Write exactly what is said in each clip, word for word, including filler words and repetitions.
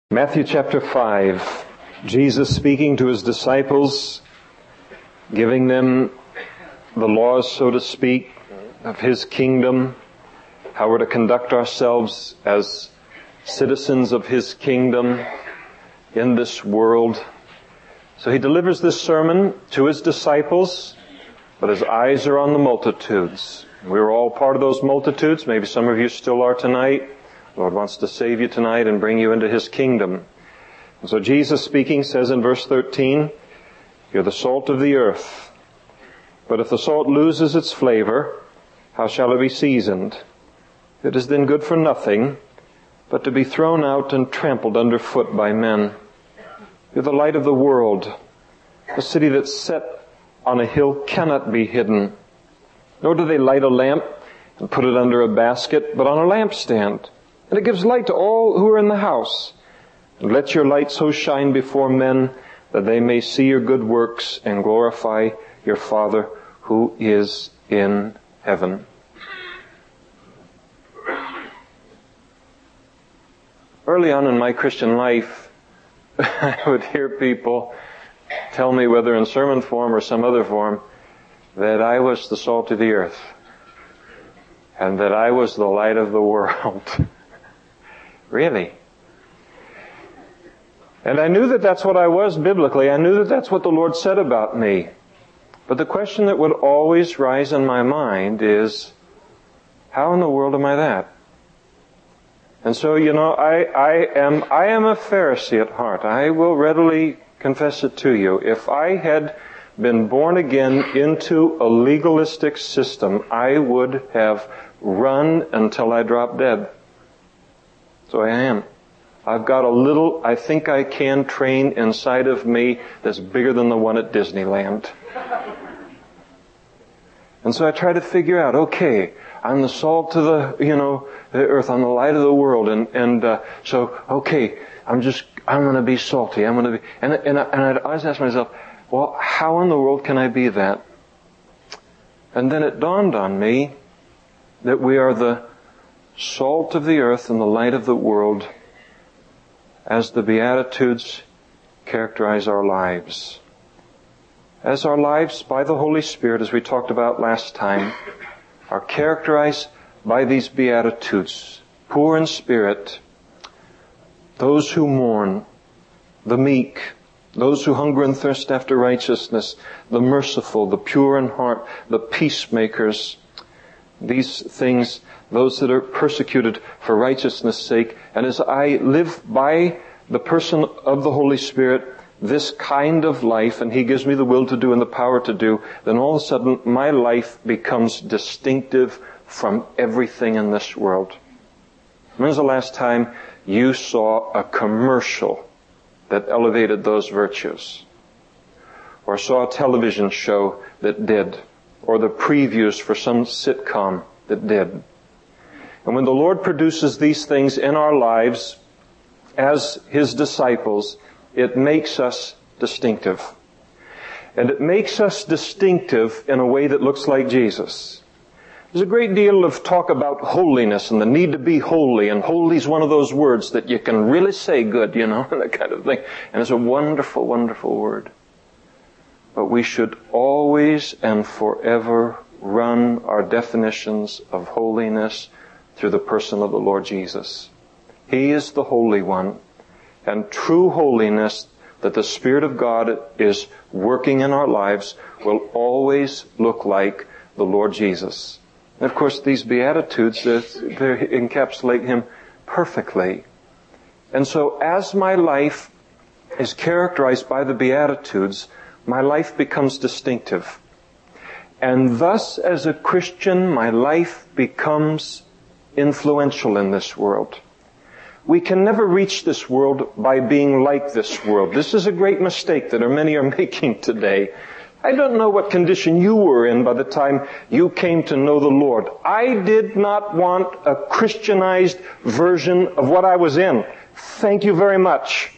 Matthew chapter five, Jesus speaking to his disciples, giving them the laws, so to speak, of his kingdom, how we're to conduct ourselves as citizens of his kingdom in this world. So he delivers this sermon to his disciples, but his eyes are on the multitudes. We're all part of those multitudes. Maybe some of you still are tonight. The Lord wants to save you tonight and bring you into his kingdom. And so Jesus speaking says in verse thirteen, "You're the salt of the earth. But if the salt loses its flavor, how shall it be seasoned? It is then good for nothing, but to be thrown out and trampled underfoot by men. You're the light of the world. A city that's set on a hill cannot be hidden. Nor do they light a lamp and put it under a basket, but on a lampstand. And it gives light to all who are in the house. And let your light so shine before men that they may see your good works and glorify your Father who is in heaven." Early on in my Christian life, I would hear people tell me, whether in sermon form or some other form, that I was the salt of the earth and that I was the light of the world. Really? And I knew that that's what I was biblically. I knew that that's what the Lord said about me. But the question that would always rise in my mind is, how in the world am I that? And so, you know, I, I am, I am a Pharisee at heart. I will readily confess it to you. If I had been born again into a legalistic system, I would have run until I dropped dead. So I am. I've got a little, I think I can train inside of me that's bigger than the one at Disneyland. And so I try to figure out, okay, I'm the salt of the, you know, the earth. I'm the light of the world. And, and, uh, so, okay, I'm just, I'm gonna be salty. I'm gonna be, and, and, I, and I'd always ask myself, well, how in the world can I be that? And then it dawned on me that we are the salt of the earth and the light of the world as the Beatitudes characterize our lives. As our lives, by the Holy Spirit, as we talked about last time, are characterized by these Beatitudes. Poor in spirit, those who mourn, the meek, those who hunger and thirst after righteousness, the merciful, the pure in heart, the peacemakers, these things, those that are persecuted for righteousness' sake. And as I live by the person of the Holy Spirit, this kind of life, and He gives me the will to do and the power to do, then all of a sudden my life becomes distinctive from everything in this world. When's the last time you saw a commercial that elevated those virtues? Or saw a television show that did? Or the previews for some sitcom that did? And when the Lord produces these things in our lives as His disciples, it makes us distinctive. And it makes us distinctive in a way that looks like Jesus. There's a great deal of talk about holiness and the need to be holy, and holy is one of those words that you can really say good, you know, that kind of thing. And it's a wonderful, wonderful word. But we should always and forever run our definitions of holiness through the person of the Lord Jesus. He is the Holy One. And true holiness that the Spirit of God is working in our lives will always look like the Lord Jesus. And of course, these Beatitudes, they encapsulate Him perfectly. And so as my life is characterized by the Beatitudes, my life becomes distinctive. And thus, as a Christian, my life becomes influential in this world. We can never reach this world by being like this world. This is a great mistake that many are making today. I don't know what condition you were in by the time you came to know the Lord. I did not want a Christianized version of what I was in. Thank you very much.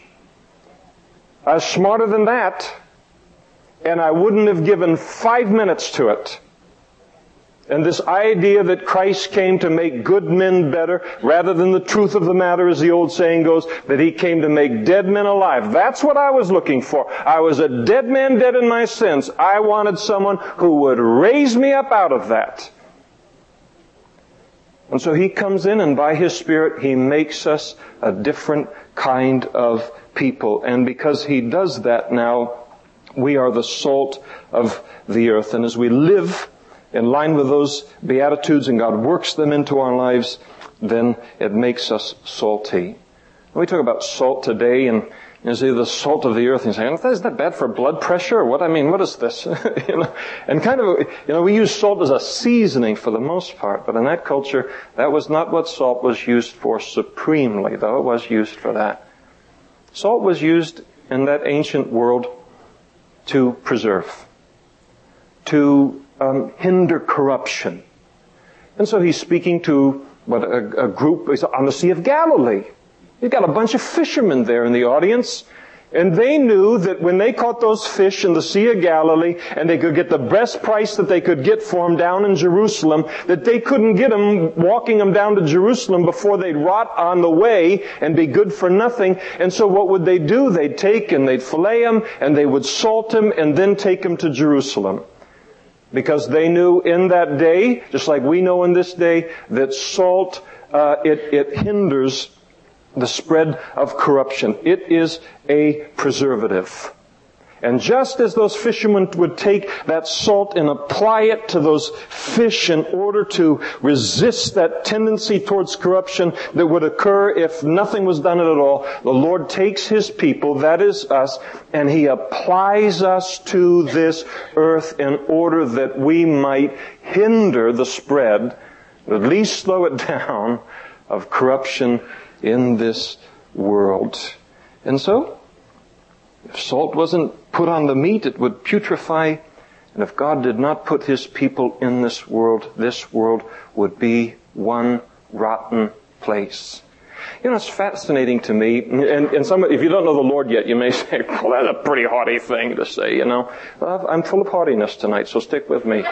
I was smarter than that, and I wouldn't have given five minutes to it And this idea that Christ came to make good men better, rather than the truth of the matter, as the old saying goes, that He came to make dead men alive. That's what I was looking for. I was a dead man, dead in my sins. I wanted someone who would raise me up out of that. And so He comes in, and by His Spirit, He makes us a different kind of people. And because He does that now, we are the salt of the earth. And as we live in line with those Beatitudes and God works them into our lives, then it makes us salty. We talk about salt today, and you say the salt of the earth, and you say, is that bad for blood pressure? Or what? I mean, what is this? you know, and kind of, you know, we use salt as a seasoning for the most part, but in that culture, that was not what salt was used for supremely, though it was used for that. Salt was used in that ancient world to preserve, to um, hinder corruption. And so he's speaking to what a, a group on the Sea of Galilee. You've got a bunch of fishermen there in the audience, and they knew that when they caught those fish in the Sea of Galilee, and they could get the best price that they could get for them down in Jerusalem, that they couldn't get them walking them down to Jerusalem before they'd rot on the way and be good for nothing. And so what would they do? They'd take and they'd fillet them, and they would salt them, and then take them to Jerusalem. Because they knew in that day, just like we know in this day, that salt, uh, it, it hinders the spread of corruption. It is a preservative. And just as those fishermen would take that salt and apply it to those fish in order to resist that tendency towards corruption that would occur if nothing was done at all, the Lord takes His people, that is us, and He applies us to this earth in order that we might hinder the spread, at least slow it down, of corruption in this world. And so, if salt wasn't put on the meat, it would putrefy. And if God did not put His people in this world, this world would be one rotten place. You know, it's fascinating to me, and, and some, if you don't know the Lord yet, you may say, well, that's a pretty haughty thing to say, you know. Well, I'm full of haughtiness tonight, so stick with me.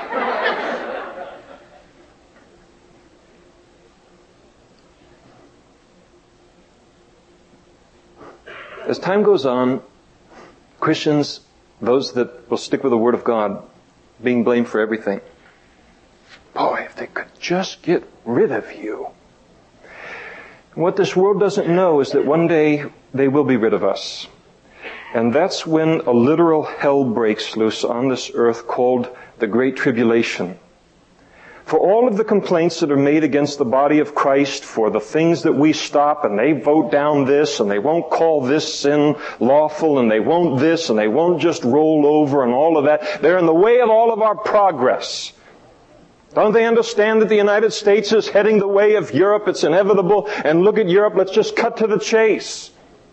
As time goes on, Christians, those that will stick with the Word of God, being blamed for everything. Boy, if they could just get rid of you. And what this world doesn't know is that one day they will be rid of us. And that's when a literal hell breaks loose on this earth called the Great Tribulation. For all of the complaints that are made against the body of Christ, for the things that we stop and they vote down this and they won't call this sin lawful and they won't this and they won't just roll over and all of that, they're in the way of all of our progress. Don't they understand that the United States is heading the way of Europe? It's inevitable. And look at Europe, let's just cut to the chase.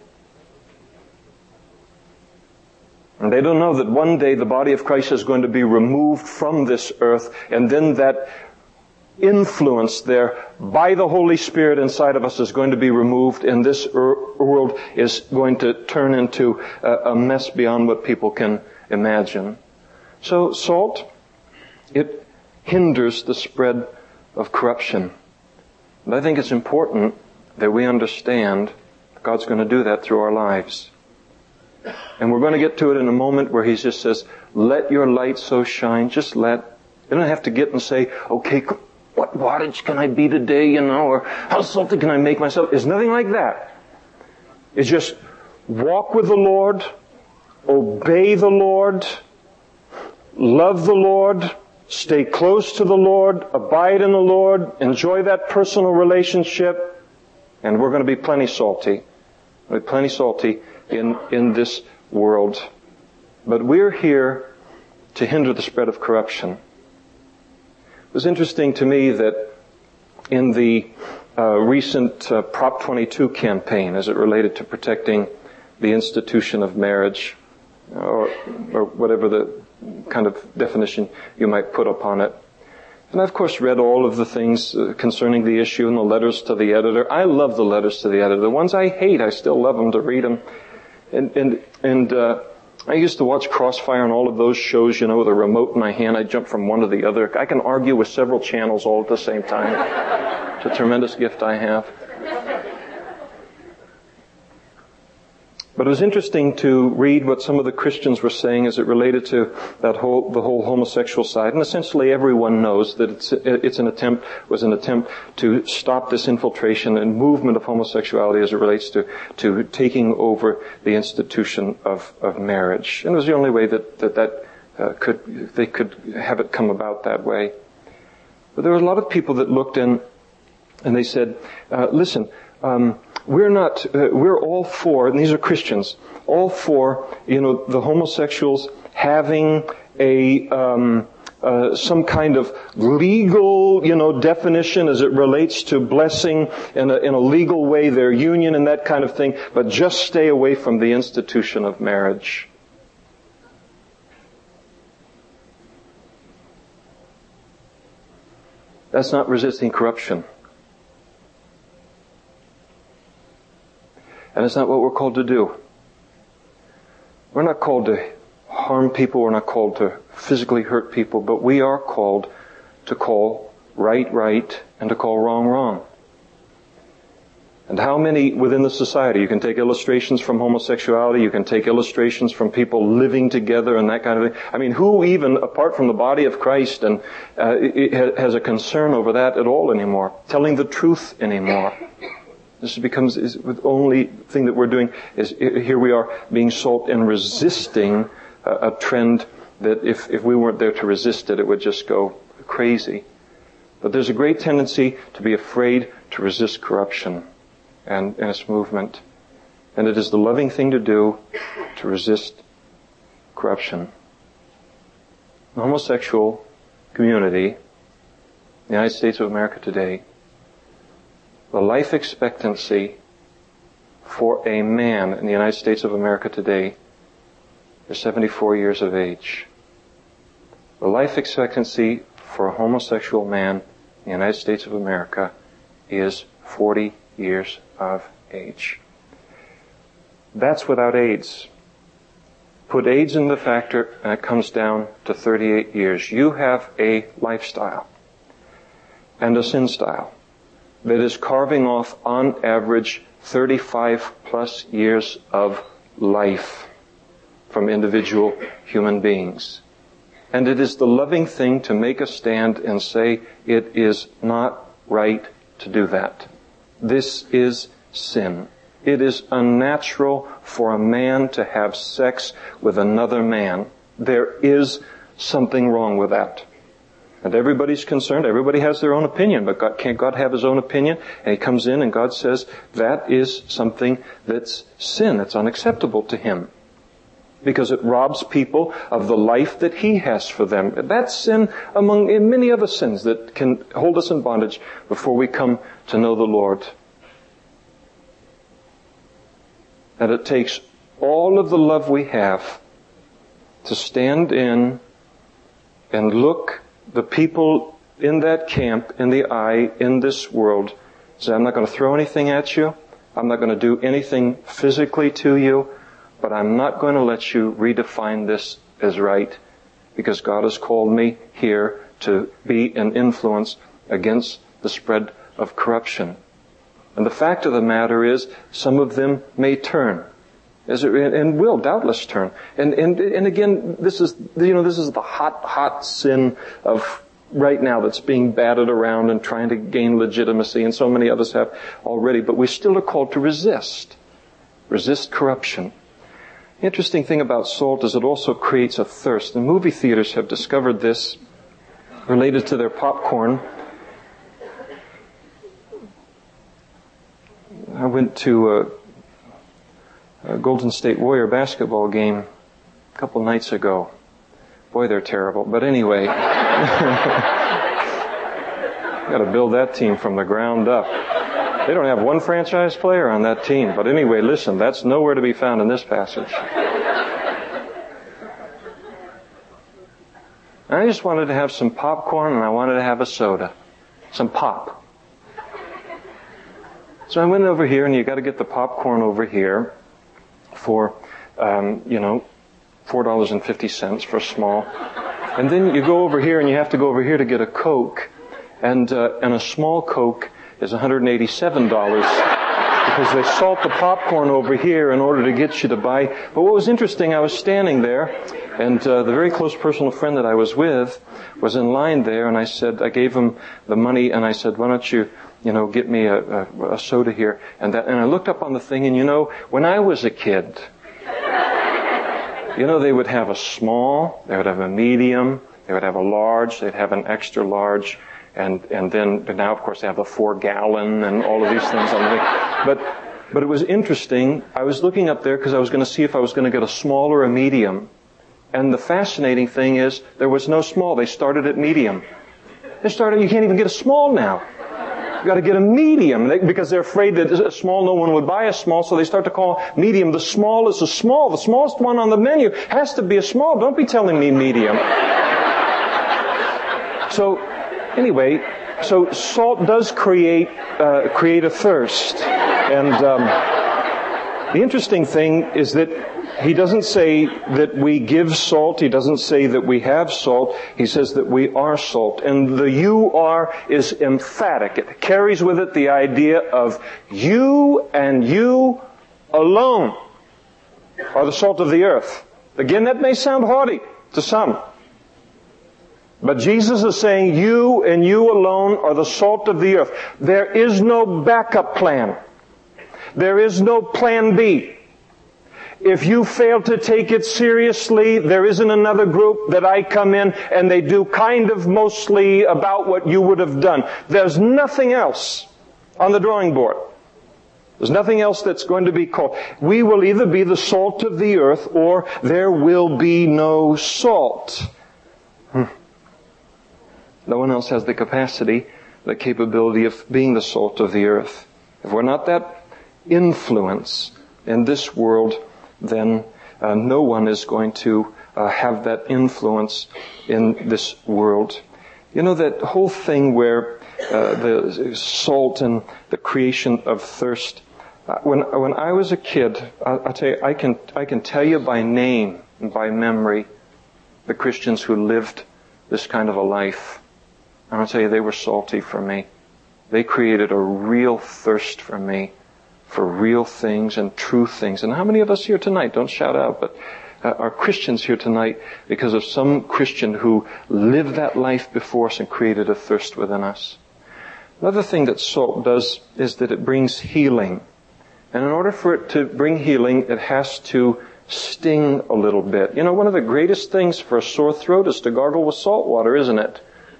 And they don't know that one day the body of Christ is going to be removed from this earth, and then that influence there by the Holy Spirit inside of us is going to be removed, and this er- world is going to turn into a, a mess beyond what people can imagine. So salt, it hinders the spread of corruption. But I think it's important that we understand God's going to do that through our lives. And we're going to get to it in a moment where He just says, let your light so shine. Just let. You don't have to get and say, okay, what wattage can I be today, you know, or how salty can I make myself? It's nothing like that. It's just walk with the Lord, obey the Lord, love the Lord, stay close to the Lord, abide in the Lord, enjoy that personal relationship, and we're going to be plenty salty. We'll be plenty salty in, in this world. But we're here to hinder the spread of corruption. It was interesting to me that in the uh, recent uh, Prop twenty-two campaign, as it related to protecting the institution of marriage, or, or whatever the kind of definition you might put upon it. And I, of course, read all of the things uh, concerning the issue and the letters to the editor. I love the letters to the editor. The ones I hate, I still love them to read them. And, and, and, uh, I used to watch Crossfire and all of those shows, you know, with a remote in my hand. I jump from one to the other. I can argue with several channels all at the same time. It's a tremendous gift I have. But it was interesting to read what some of the Christians were saying as it related to that whole, the whole homosexual side. And essentially everyone knows that it's, it's an attempt, was an attempt to stop this infiltration and movement of homosexuality as it relates to, to taking over the institution of, of marriage. And it was the only way that, that, that uh, could, they could have it come about that way. But there were a lot of people that looked in and they said, uh, listen, um, We're not, uh, we're all for, and these are Christians, all for, you know, the homosexuals having a, um, uh, some kind of legal, you know, definition as it relates to blessing in a, in a legal way their union and that kind of thing, but just stay away from the institution of marriage. That's not resisting corruption. And it's not what we're called to do. We're not called to harm people. We're not called to physically hurt people. But we are called to call right, right, and to call wrong, wrong. And how many within the society, you can take illustrations from homosexuality, you can take illustrations from people living together and that kind of thing. I mean, who even, apart from the body of Christ, and uh, it has a concern over that at all anymore? Telling the truth anymore? This becomes is the only thing that we're doing is here we are being salt and resisting a, a trend that if, if we weren't there to resist it, it would just go crazy. But there's a great tendency to be afraid to resist corruption and, and its movement. And it is the loving thing to do to resist corruption. The homosexual community in the United States of America today, the life expectancy for a man in the United States of America today is seventy-four years of age. The life expectancy for a homosexual man in the United States of America is forty years of age. That's without AIDS. Put AIDS in the factor and it comes down to thirty-eight years. You have a lifestyle and a sin style that is carving off, on average, thirty-five plus years of life from individual human beings. And it is the loving thing to make a stand and say, it is not right to do that. This is sin. It is unnatural for a man to have sex with another man. There is something wrong with that. And everybody's concerned. Everybody has their own opinion. But God, can't God have His own opinion? And He comes in and God says, that is something that's sin. It's unacceptable to Him. Because it robs people of the life that He has for them. That's sin among many other sins that can hold us in bondage before we come to know the Lord. And it takes all of the love we have to stand in and look the people in that camp in the eye in this world. Say, I'm not going to throw anything at you. I'm not going to do anything physically to you. But I'm not going to let you redefine this as right, because God has called me here to be an influence against the spread of corruption. And the fact of the matter is, some of them may turn, as it, and will doubtless turn. And, and and again, this is you know this is the hot hot sin of right now that's being batted around and trying to gain legitimacy, and so many others have already. But we still are called to resist, resist corruption. The interesting thing about salt is it also creates a thirst. The movie theaters have discovered this related to their popcorn. I went to a, a Golden State Warrior basketball game a couple nights ago. Boy, they're terrible. But anyway, got to build that team from the ground up. They don't have one franchise player on that team. But anyway, listen, that's nowhere to be found in this passage. I just wanted to have some popcorn and I wanted to have a soda. Some pop. So I went over here, and you got to get the popcorn over here for, um, you know, four dollars and fifty cents for a small. And then you go over here and you have to go over here to get a Coke. And, uh, and a small Coke is one hundred eighty-seven dollars because they salt the popcorn over here in order to get you to buy. But what was interesting, I was standing there, and uh, the very close personal friend that I was with was in line there, and I said, I gave him the money, and I said, why don't you, you know, get me a, a, a soda here? And that, and I looked up on the thing, and you know, when I was a kid, you know, they would have a small, they would have a medium, they would have a large, they'd have an extra large, and and then but now, of course, they have the four gallon and all of these things on the thing. But but it was interesting. I was looking up there because I was going to see if I was going to get a small or a medium. And the fascinating thing is there was no small. They started at medium. They started. You can't even get a small now. You got to get a medium they, because they're afraid that a small, no one would buy a small, so they start to call medium. The small is a small. The smallest one on the menu has to be a small. Don't be telling me medium. So. Anyway, so salt does create uh, create a thirst, and um, the interesting thing is that he doesn't say that we give salt. He doesn't say that we have salt. He says that we are salt, and the "you are" is emphatic. It carries with it the idea of you and you alone are the salt of the earth. Again, that may sound haughty to some. But Jesus is saying, you and you alone are the salt of the earth. There is no backup plan. There is no plan B. If you fail to take it seriously, there isn't another group that I come in and they do kind of mostly about what you would have done. There's nothing else on the drawing board. There's nothing else that's going to be called. We will either be the salt of the earth or there will be no salt. Hmm. No one else has the capacity, the capability of being the salt of the earth. If we're not that influence in this world, then uh, no one is going to uh, have that influence in this world. You know, that whole thing where uh, the salt and the creation of thirst. Uh, when when I was a kid, I, I'll tell you, I can I can tell you by name and by memory the Christians who lived this kind of a life. And I'll tell you, they were salty for me. They created a real thirst for me, for real things and true things. And how many of us here tonight, don't shout out, but uh, are Christians here tonight because of some Christian who lived that life before us and created a thirst within us? Another thing that salt does is that it brings healing. And in order for it to bring healing, it has to sting a little bit. You know, one of the greatest things for a sore throat is to gargle with salt water, isn't it?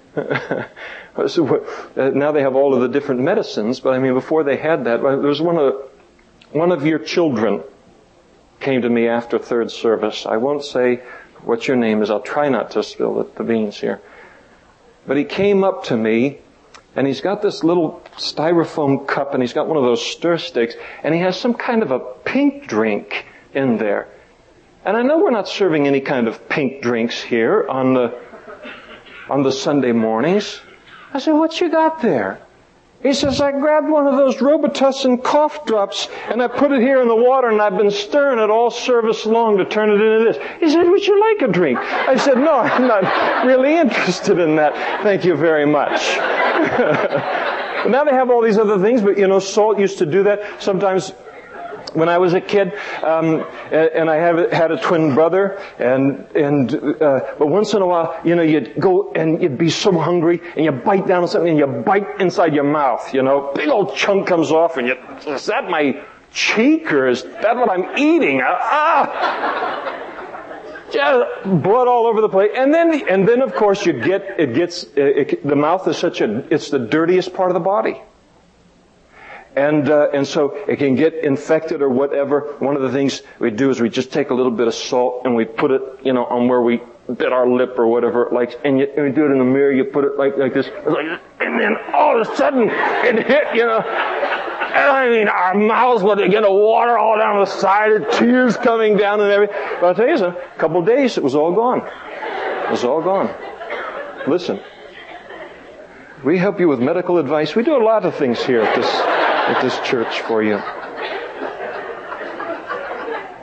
So, uh, now they have all of the different medicines, but I mean, before they had that, there was one of one of your children came to me after third service. I won't say what your name is. I'll try not to spill the, the beans here. But he came up to me, and he's got this little styrofoam cup, and he's got one of those stir sticks, and he has some kind of a pink drink in there. And I know we're not serving any kind of pink drinks here on the on the Sunday mornings. I said, what you got there? He says, I grabbed one of those Robitussin cough drops and I put it here in the water and I've been stirring it all service long to turn it into this. He said, would you like a drink? I said, no, I'm not really interested in that. Thank you very much. But now they have all these other things, but you know, salt used to do that. Sometimes when I was a kid, um, and I have, had a twin brother, and and uh, but once in a while, you know, you'd go and you'd be so hungry, and you bite down on something, and you bite inside your mouth, you know, big old chunk comes off, and you, is that my cheek, or is that what I'm eating? Ah! Just blood all over the place, and then and then of course you get it gets it, it, the mouth is such a it's the dirtiest part of the body. And uh, and so it can get infected or whatever. One of the things we do is we just take a little bit of salt and we put it, you know, on where we bit our lip or whatever, like, and you, and you do it in the mirror. You put it like like this, like, and then all of a sudden it hit, you know. And I mean, our mouths would get a water all down the side, tears coming down and everything. But I'll tell you something. A couple of days, it was all gone. It was all gone. Listen, we help you with medical advice. We do a lot of things here at this. At this church for you.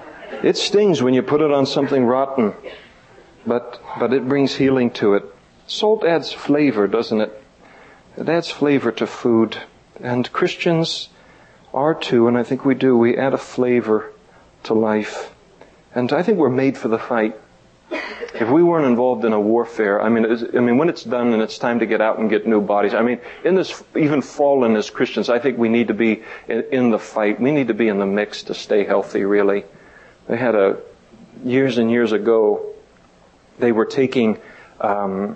It stings when you put it on something rotten, but but it brings healing to it. Salt adds flavor, doesn't it? It adds flavor to food. And Christians are too, and I think we do. We add a flavor to life. And I think we're made for the fight. If we weren't involved in a warfare, I mean, I mean, when it's done and it's time to get out and get new bodies, I mean, in this, even fallen as Christians, I think we need to be in, in the fight. We need to be in the mix to stay healthy, really. They had a, years and years ago, they were taking, um,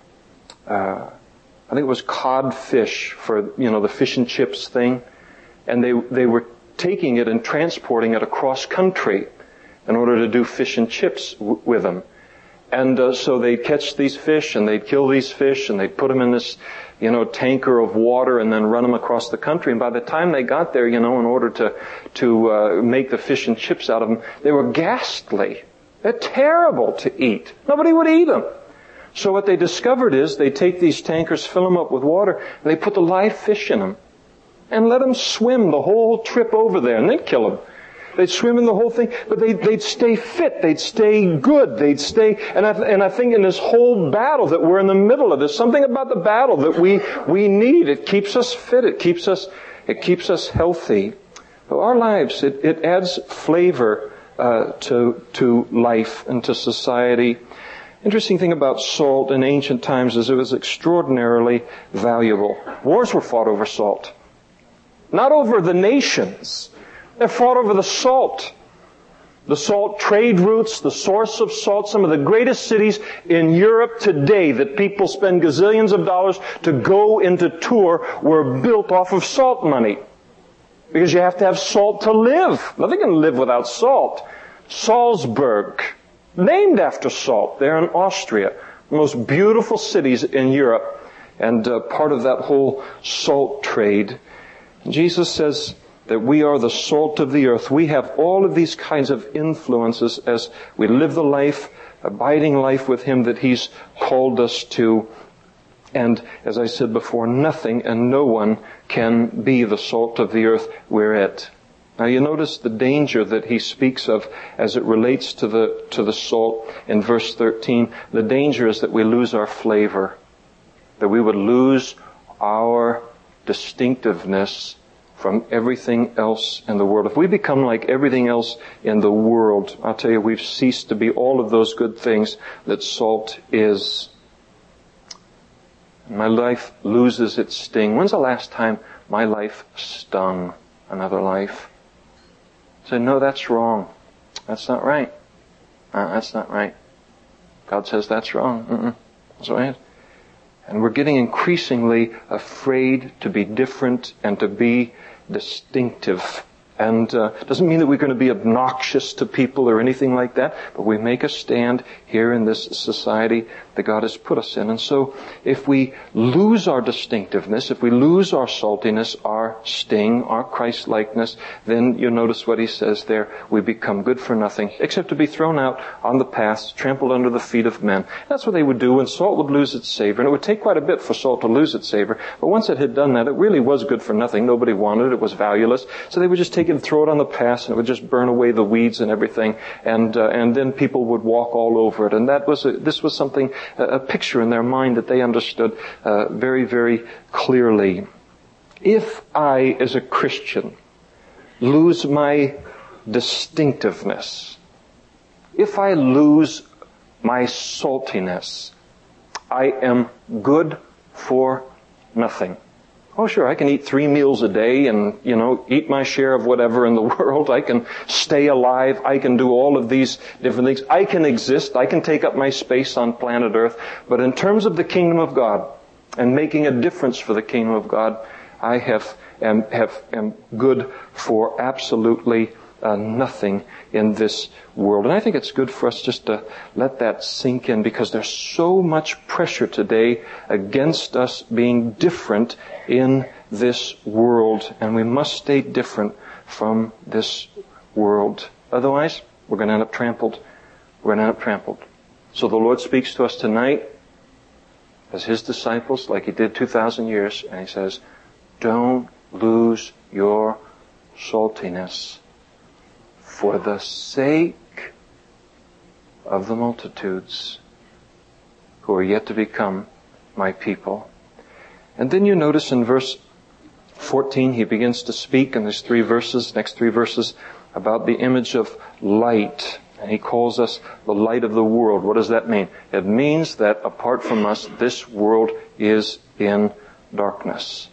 uh, I think it was codfish for, you know, the fish and chips thing. And they, they were taking it and transporting it across country in order to do fish and chips w- with them. And uh, so they'd catch these fish and they'd kill these fish and they'd put them in this, you know, tanker of water and then run them across the country. And by the time they got there, you know, in order to, to uh, make the fish and chips out of them, they were ghastly. They're terrible to eat. Nobody would eat them. So what they discovered is they take these tankers, fill them up with water, and they put the live fish in them and let them swim the whole trip over there and then kill them. They'd swim in the whole thing, but they'd, they'd stay fit. They'd stay good. They'd stay, and I, and I think in this whole battle that we're in the middle of, there's something about the battle that we, we need. It keeps us fit. It keeps us, it keeps us healthy. So our lives, it, it adds flavor, uh, to, to life and to society. Interesting thing about salt in ancient times is it was extraordinarily valuable. Wars were fought over salt. Not over the nations. They're fought over the salt. The salt trade routes, the source of salt. Some of the greatest cities in Europe today that people spend gazillions of dollars to go into tour were built off of salt money. Because you have to have salt to live. Nothing can live without salt. Salzburg, named after salt, there in Austria. The most beautiful cities in Europe. And uh, part of that whole salt trade. Jesus says that we are the salt of the earth. We have all of these kinds of influences as we live the life, abiding life with Him that He's called us to. And as I said before, nothing and no one can be the salt of the earth we're at. Now you notice the danger that He speaks of as it relates to the, to the salt in verse thirteen. The danger is that we lose our flavor. That we would lose our distinctiveness from everything else in the world. If we become like everything else in the world, I'll tell you, we've ceased to be all of those good things that salt is. My life loses its sting. When's the last time my life stung another life? I said, no, that's wrong. That's not right. Uh, that's not right. God says that's wrong. Mm-mm. That's right. And we're getting increasingly afraid to be different and to be distinctive. And uh, doesn't mean that we're going to be obnoxious to people or anything like that, but we make a stand here in this society that God has put us in. And so if we lose our distinctiveness, if we lose our saltiness, our sting, our Christ-likeness, then you'll notice what he says there, we become good for nothing, except to be thrown out on the paths, trampled under the feet of men. That's what they would do when salt would lose its savor. And it would take quite a bit for salt to lose its savor. But once it had done that, it really was good for nothing. Nobody wanted it. It was valueless. So they would just take it and throw it on the paths, and it would just burn away the weeds and everything. And uh, and then people would walk all over it. And that was a, this was something, a picture in their mind that they understood uh, very, very clearly. If I, as a Christian, lose my distinctiveness, if I lose my saltiness, I am good for nothing. Oh, sure, I can eat three meals a day and, you know, eat my share of whatever in the world. I can stay alive. I can do all of these different things. I can exist. I can take up my space on planet Earth. But in terms of the kingdom of God and making a difference for the kingdom of God, I have am, have, am good for absolutely Uh, nothing in this world. And I think it's good for us just to let that sink in, because there's so much pressure today against us being different in this world, and we must stay different from this world. Otherwise, we're going to end up trampled. We're going to end up trampled. So the Lord speaks to us tonight as His disciples, like He did two thousand years, and He says, don't lose your saltiness. for the sake of the multitudes who are yet to become my people. And then you notice in verse fourteen, he begins to speak in these three verses, next three verses, about the image of light. And he calls us the light of the world. What does that mean? It means that apart from us, this world is in darkness.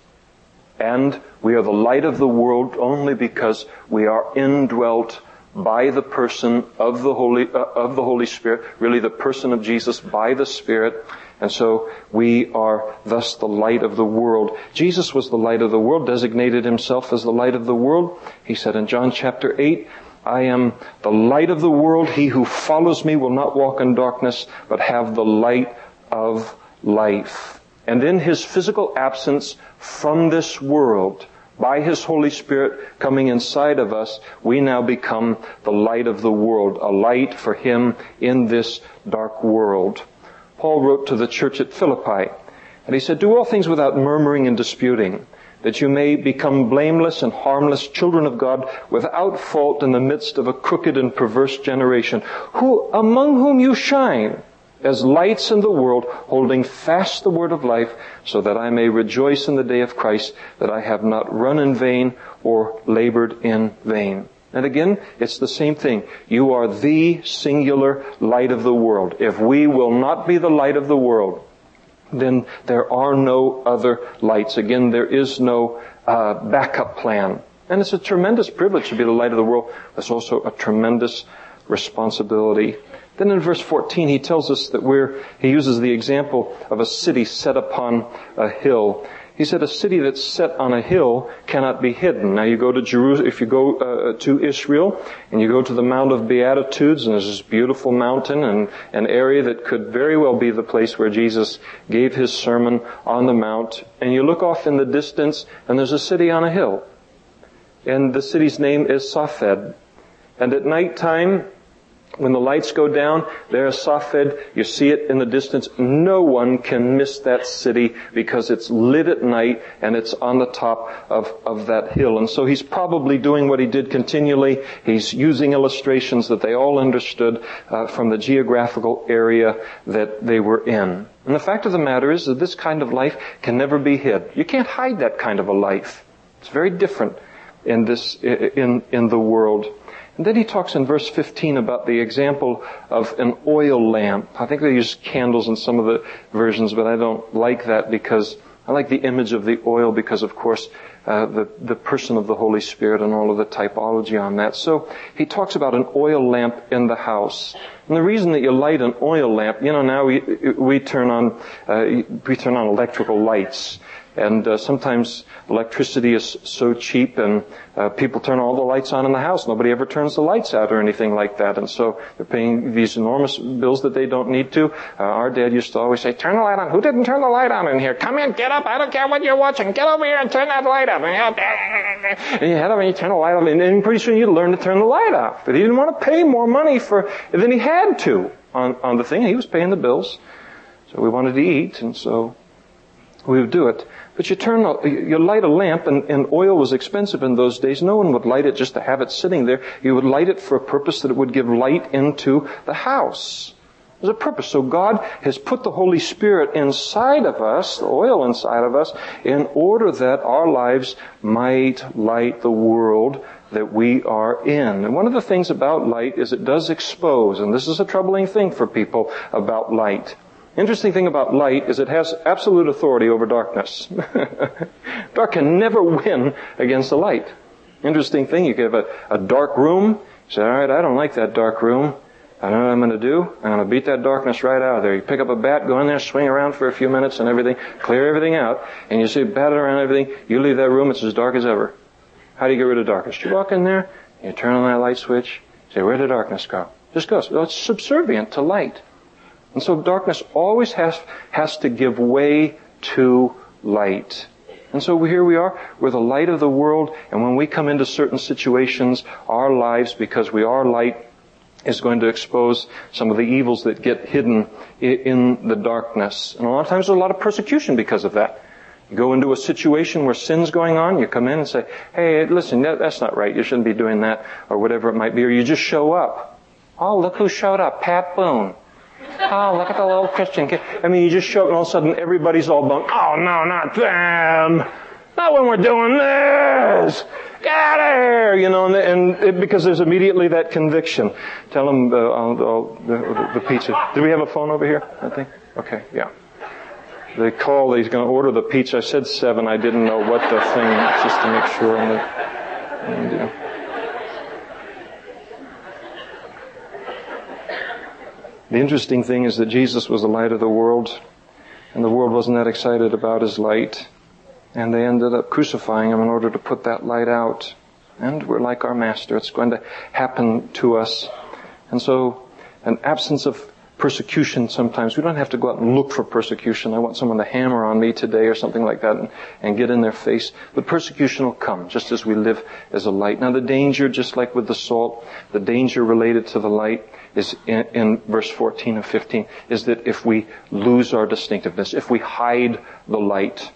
And we are the light of the world only because we are indwelt by the person of the Holy, uh, of the Holy Spirit, really the person of Jesus by the Spirit. And so we are thus the light of the world. Jesus was the light of the world, designated himself as the light of the world. He said in John chapter eight, I am the light of the world. He who follows me will not walk in darkness, but have the light of life. And in his physical absence from this world, by his Holy Spirit coming inside of us, we now become the light of the world, a light for him in this dark world. Paul wrote to the church at Philippi, and he said, do all things without murmuring and disputing, that you may become blameless and harmless children of God, without fault in the midst of a crooked and perverse generation, who among whom you shine as lights in the world, holding fast the word of life, so that I may rejoice in the day of Christ, that I have not run in vain or labored in vain. And again, it's the same thing. You are the singular light of the world. If we will not be the light of the world, then there are no other lights. Again, there is no uh, backup plan. And it's a tremendous privilege to be the light of the world. It's also a tremendous responsibility. Then in verse fourteen, he tells us that we're, he uses the example of a city set upon a hill. He said a city that's set on a hill cannot be hidden. Now you go to Jerusalem, if you go uh, to Israel and you go to the Mount of Beatitudes, and there's this beautiful mountain and an area that could very well be the place where Jesus gave his sermon on the mount. And you look off in the distance and there's a city on a hill. And the city's name is Safed. And at night time, when the lights go down, there's Safed. You see it in the distance. No one can miss that city because it's lit at night and it's on the top of, of that hill. And so he's probably doing what he did continually. He's using illustrations that they all understood uh, from the geographical area that they were in. And the fact of the matter is that this kind of life can never be hid. You can't hide that kind of a life. It's very different in this, in, in the world. And then he talks in verse fifteen about the example of an oil lamp. I think they use candles in some of the versions, but I don't like that because I like the image of the oil because, of course, uh, the, the person of the Holy Spirit and all of the typology on that. So he talks about an oil lamp in the house. And the reason that you light an oil lamp, you know, now we, we turn on, uh, we turn on electrical lights. And uh, sometimes electricity is so cheap and uh, people turn all the lights on in the house. Nobody ever turns the lights out or anything like that. And so they're paying these enormous bills that they don't need to. Uh, our dad used to always say, turn the light on. Who didn't turn the light on in here? Come in, get up. I don't care what you're watching. Get over here and turn that light on. And you head up and you turn the light on. And then pretty soon you learn to turn the light off. But he didn't want to pay more money for than he had to on, on the thing. He was paying the bills. So we wanted to eat. And so we would do it. But you turn, you light a lamp, and, and oil was expensive in those days. No one would light it just to have it sitting there. You would light it for a purpose that it would give light into the house. There's a purpose. So God has put the Holy Spirit inside of us, the oil inside of us, in order that our lives might light the world that we are in. And one of the things about light is it does expose, and this is a troubling thing for people about light. Interesting thing about light is it has absolute authority over darkness. Dark can never win against the light. Interesting thing, you could have a, a dark room. You say, all right, I don't like that dark room. I know what I'm going to do. I'm going to beat that darkness right out of there. You pick up a bat, go in there, swing around for a few minutes and everything, clear everything out, and you see bat around everything. You leave that room, it's as dark as ever. How do you get rid of darkness? You walk in there, you turn on that light switch, say, where did darkness go? Just goes. Well, it's subservient to light. And so darkness always has, has to give way to light. And so here we are, we're the light of the world, and when we come into certain situations, our lives, because we are light, is going to expose some of the evils that get hidden in the darkness. And a lot of times there's a lot of persecution because of that. go into a situation where sin's going on, you come in and say, hey, listen, that, that's not right. You shouldn't be doing that, or whatever it might be. Or you just show up. Oh, look who showed up. Pat Boone. Oh, look at the little Christian kid. I mean, you just show up and all of a sudden everybody's all bummed. Oh, no, not them. Not when we're doing this. Get out of here, you know, and, and it, because there's immediately that conviction. Tell them uh, I'll, I'll, the, the pizza. Do we have a phone over here, I think? Okay, yeah. They call, he's going to order the pizza. I said seven. I didn't know what the thing, just to make sure. And the, and, yeah. The interesting thing is that Jesus was the light of the world, and the world wasn't that excited about his light. And they ended up crucifying him in order to put that light out. And we're like our master. It's going to happen to us. And so, an absence of persecution sometimes. We don't have to go out and look for persecution. I want someone to hammer on me today or something like that and, and get in their face. But persecution will come just as we live as a light. Now the danger, just like with the salt, the danger related to the light is in, in verse fourteen and fifteen, is that if we lose our distinctiveness, if we hide the light,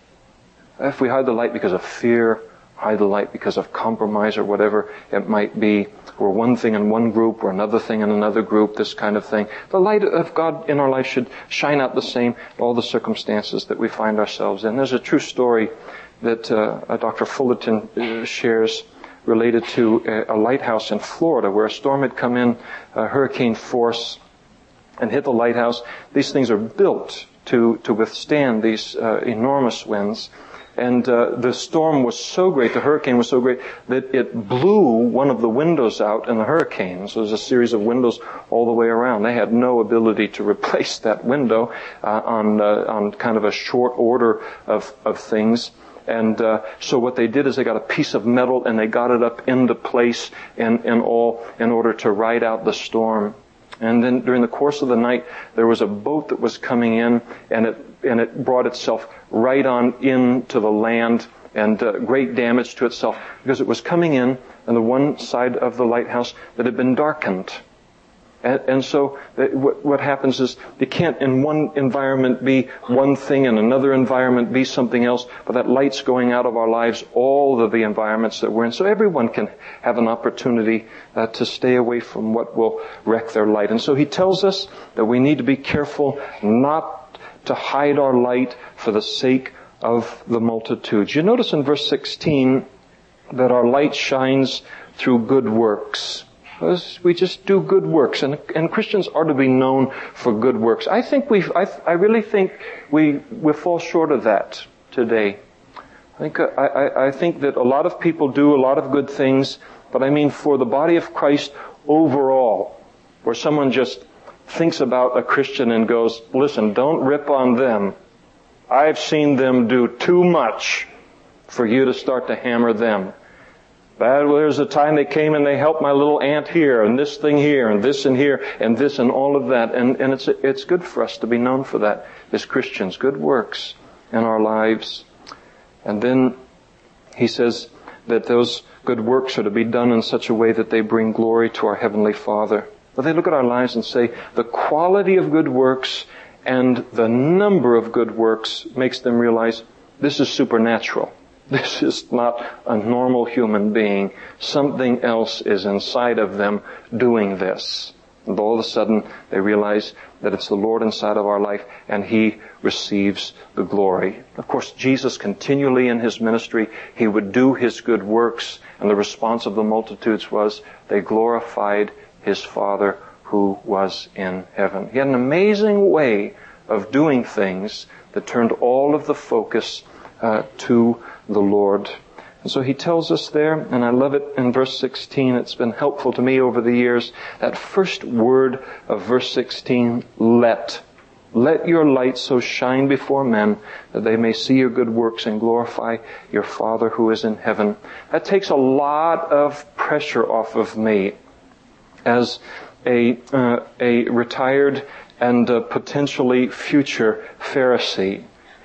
if we hide the light because of fear, hide the light because of compromise or whatever it might be, we're one thing in one group or another thing in another group, this kind of thing. The light of God in our life should shine out the same in all the circumstances that we find ourselves in. There's a true story that uh, Doctor Fullerton uh, shares related to a, a lighthouse in Florida where a storm had come in, uh, hurricane force, and hit the lighthouse. These things are built to, to withstand these uh, enormous winds. And uh, the storm was so great, the hurricane was so great, that it blew one of the windows out in the hurricane. So there's a series of windows all the way around. They had no ability to replace that window uh, on uh, on kind of a short order of, of things. And uh, so what they did is they got a piece of metal and they got it up into place and, and all in order to ride out the storm. And then during the course of the night, there was a boat that was coming in, and it and it brought itself right on into the land, and uh, great damage to itself because it was coming in on the one side of the lighthouse that had been darkened. And, and so that what, what happens is you can't in one environment be one thing and another environment be something else, but that light's going out of our lives, all of the environments that we're in. So everyone can have an opportunity uh, to stay away from what will wreck their light. And so he tells us that we need to be careful not to hide our light for the sake of the multitudes. You notice in verse sixteen that our light shines through good works. We just do good works, and, and Christians are to be known for good works. I think we, I, I really think we, we fall short of that today. I think, I, I, I think that a lot of people do a lot of good things, but I mean for the body of Christ overall, where someone just thinks about a Christian and goes, listen, don't rip on them. I've seen them do too much for you to start to hammer them. But there's a time they came and they helped my little aunt here, and this thing here, and this and here, and this and all of that. And, and it's it's good for us to be known for that as Christians. Good works in our lives. And then he says that those good works are to be done in such a way that they bring glory to our Heavenly Father. But they look at our lives and say, the quality of good works and the number of good works makes them realize this is supernatural. This is not a normal human being. Something else is inside of them doing this. And all of a sudden, they realize that it's the Lord inside of our life, and He receives the glory. Of course, Jesus continually in His ministry, He would do His good works, and the response of the multitudes was, they glorified His Father who was in heaven. He had an amazing way of doing things that turned all of the focus uh, to the Lord. And so he tells us there, and I love it in verse sixteen, it's been helpful to me over the years, that first word of verse sixteen, let. Let your light so shine before men that they may see your good works and glorify your Father who is in heaven. That takes a lot of pressure off of me as a, uh, a retired and uh, potentially future Pharisee.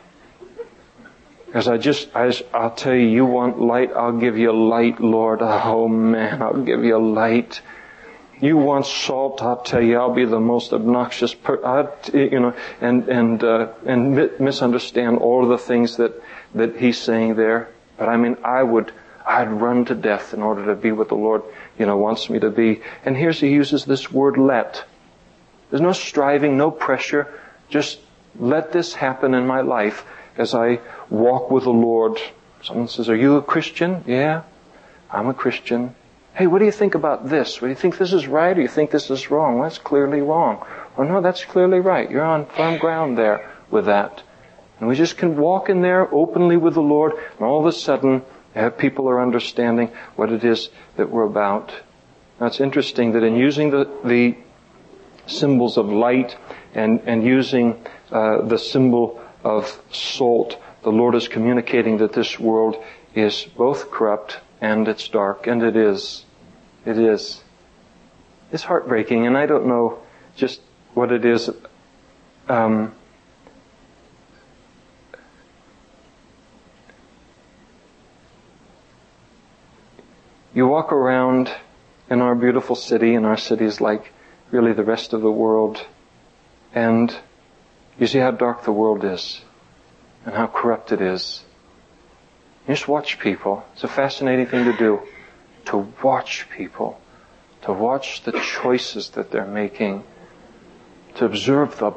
Because I just, I just, I'll tell you, you want light, I'll give you light, Lord. Oh man, I'll give you light. You want salt, I'll tell you, I'll be the most obnoxious person, you know, and, and, uh, and misunderstand all of the things that, that he's saying there. But I mean, I would, I'd run to death in order to be what the Lord, you know, wants me to be. And here's he uses this word let. There's no striving, no pressure. Just let this happen in my life as I walk with the Lord. Someone says, are you a Christian? Yeah, I'm a Christian. Hey, what do you think about this? Do you think this is right or do you think this is wrong? Well, that's clearly wrong. Oh no, that's clearly right. You're on firm ground there with that. And we just can walk in there openly with the Lord, and all of a sudden, people are understanding what it is that we're about. Now it's interesting that in using the, the symbols of light and, and using uh, the symbol of salt, the Lord is communicating that this world is both corrupt and it's dark, and it is. It is. It's heartbreaking, and I don't know just what it is. Um, you walk around in our beautiful city, and our city is like really the rest of the world, and you see how dark the world is and how corrupt it is. You just watch people. It's a fascinating thing to do. To watch people. To watch the choices that they're making. To observe the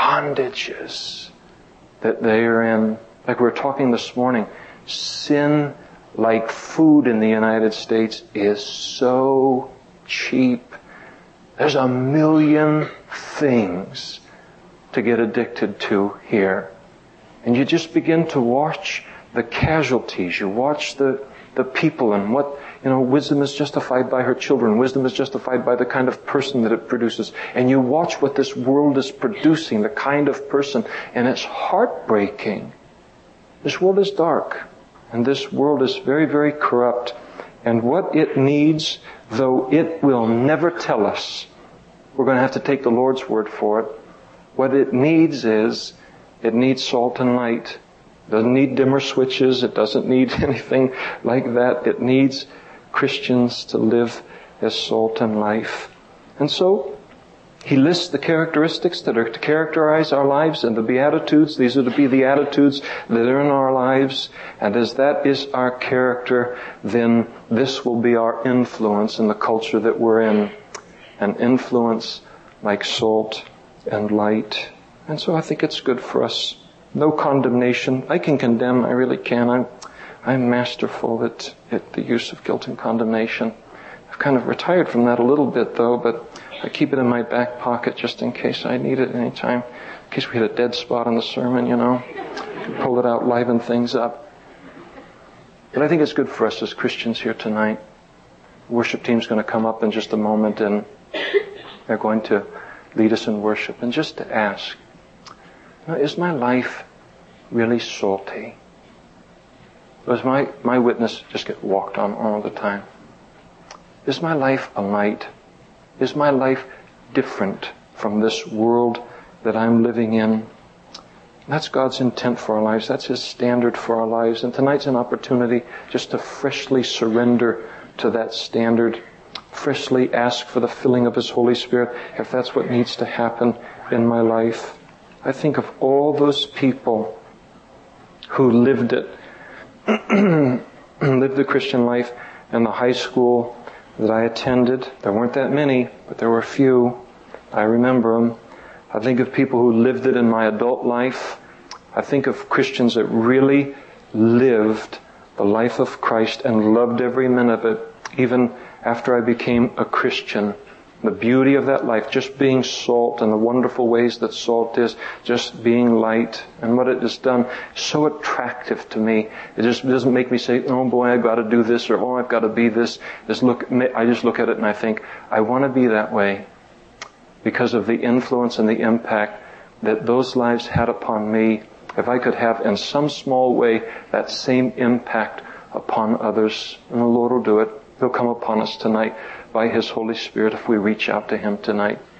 bondages that they are in. Like we were talking this morning, sin, like food in the United States, is so cheap. There's a million things to get addicted to here. And you just begin to watch the casualties. You watch the, the people and what, you know, wisdom is justified by her children. Wisdom is justified by the kind of person that it produces. And you watch what this world is producing, the kind of person, and it's heartbreaking. This world is dark, and this world is very, very corrupt. And what it needs, though it will never tell us, we're going to have to take the Lord's word for it. What it needs is, it needs salt and light. It doesn't need dimmer switches. It doesn't need anything like that. It needs Christians to live as salt and life. And so, he lists the characteristics that are to characterize our lives and the Beatitudes. These are to be the attitudes that are in our lives. And as that is our character, then this will be our influence in the culture that we're in. An influence like salt and light. And so I think it's good for us. No condemnation. I can condemn, I really can. I'm, I'm masterful at, at the use of guilt and condemnation. I've kind of retired from that a little bit though, but I keep it in my back pocket just in case I need it anytime. In case we hit a dead spot on the sermon, you know. Pull it out, liven things up. But I think it's good for us as Christians here tonight. The worship team's going to come up in just a moment and they're going to lead us in worship. And just to ask, now, is my life really salty? Does my, my witness just get walked on all the time? Is my life a light? Is my life different from this world that I'm living in? That's God's intent for our lives. That's His standard for our lives. And tonight's an opportunity just to freshly surrender to that standard. Freshly ask for the filling of His Holy Spirit if that's what needs to happen in my life. I think of all those people who lived it, lived the Christian life in the high school that I attended. There weren't that many, but there were a few. I remember them. I think of people who lived it in my adult life. I think of Christians that really lived the life of Christ and loved every minute of it, even after I became a Christian. The beauty of that life, just being salt and the wonderful ways that salt is, just being light and what it has done, so attractive to me. It just doesn't make me say, oh boy, I've got to do this, or oh, I've got to be this. Just look, I just look at it and I think, I want to be that way because of the influence and the impact that those lives had upon me. If I could have in some small way that same impact upon others, and the Lord will do it. He'll come upon us tonight by His Holy Spirit if we reach out to Him tonight.